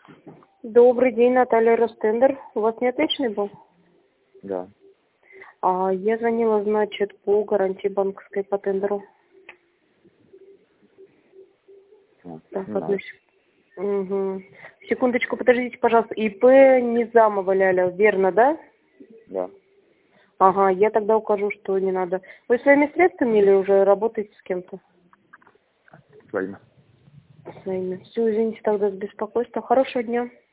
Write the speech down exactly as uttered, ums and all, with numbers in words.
Добрый день, Наталья Ростендер. У вас не отличный был? Да. А, я звонила, значит, по гарантии банковской по тендеру. Вот, Так, не одну надо. сек- Мгм. Секундочку, подождите, пожалуйста. ИП Низамова Ляля, верно, да? Да. Ага, я тогда укажу, что не надо. Вы своими средствами или уже работаете с кем-то? Своими. Своими. Все, извините тогда за беспокойство. Хорошего дня.